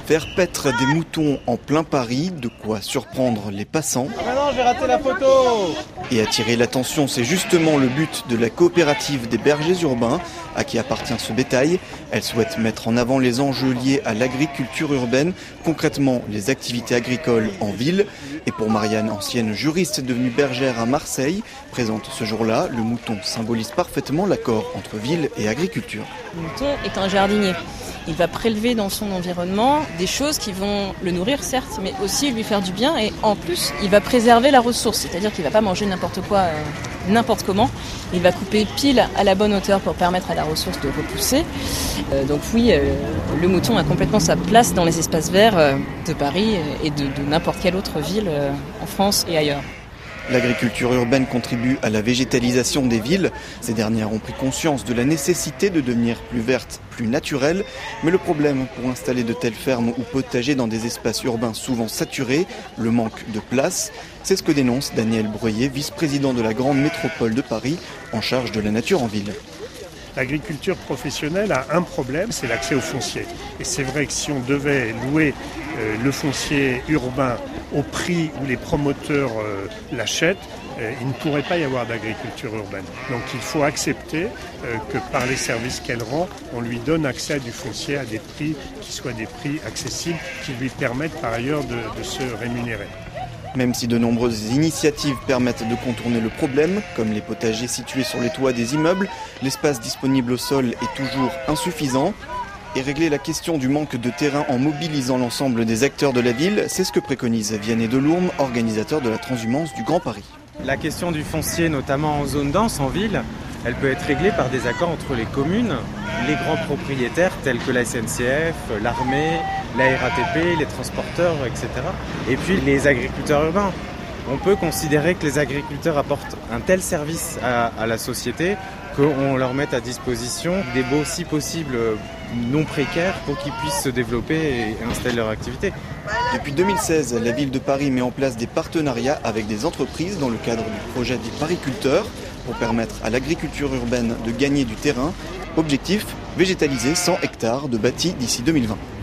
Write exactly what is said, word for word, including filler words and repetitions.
Faire paître des moutons en plein Paris, de quoi surprendre les passants. Ah non, j'ai raté la photo. Et attirer l'attention, c'est justement le but de la coopérative des bergers urbains, à qui appartient ce bétail. Elle souhaite mettre en avant les enjeux liés à l'agriculture urbaine, concrètement les activités agricoles en ville. Et pour Marianne, ancienne juriste devenue bergère à Marseille, présente ce jour-là, le mouton symbolise parfaitement l'accord entre ville et agriculture. Le mouton est un jardinier. Il va prélever dans son environnement des choses qui vont le nourrir, certes, mais aussi lui faire du bien. Et en plus, il va préserver la ressource, c'est-à-dire qu'il ne va pas manger n'importe quoi, euh, n'importe comment. Il va couper pile à la bonne hauteur pour permettre à la ressource de repousser. Euh, donc oui, euh, le mouton a complètement sa place dans les espaces verts euh, de Paris et de, de n'importe quelle autre ville euh, en France et ailleurs. L'agriculture urbaine contribue à la végétalisation des villes. Ces dernières ont pris conscience de la nécessité de devenir plus vertes, plus naturelles. Mais le problème pour installer de telles fermes ou potagers dans des espaces urbains souvent saturés, le manque de place, c'est ce que dénonce Daniel Breuillet, vice-président de la grande métropole de Paris, en charge de la nature en ville. L'agriculture professionnelle a un problème, c'est l'accès au foncier. Et c'est vrai que si on devait louer euh, le foncier urbain au prix où les promoteurs euh, l'achètent, euh, il ne pourrait pas y avoir d'agriculture urbaine. Donc il faut accepter euh, que par les services qu'elle rend, on lui donne accès à du foncier à des prix qui soient des prix accessibles, qui lui permettent par ailleurs de, de se rémunérer. Même si de nombreuses initiatives permettent de contourner le problème, comme les potagers situés sur les toits des immeubles, l'espace disponible au sol est toujours insuffisant. Et régler la question du manque de terrain en mobilisant l'ensemble des acteurs de la ville, c'est ce que préconise Vianney Delourme, organisateur de la transhumance du Grand Paris. La question du foncier, notamment en zone dense, en ville, elle peut être réglée par des accords entre les communes, les grands propriétaires tels que la S N C F, l'armée, la R A T P, les transporteurs, et cetera. Et puis les agriculteurs urbains. On peut considérer que les agriculteurs apportent un tel service à, à la société qu'on leur mette à disposition des baux si possible non précaires pour qu'ils puissent se développer et installer leur activité. Depuis deux mille seize, la ville de Paris met en place des partenariats avec des entreprises dans le cadre du projet des pariculteurs pour permettre à l'agriculture urbaine de gagner du terrain. Objectif, végétaliser cent hectares de bâtis d'ici deux mille vingt.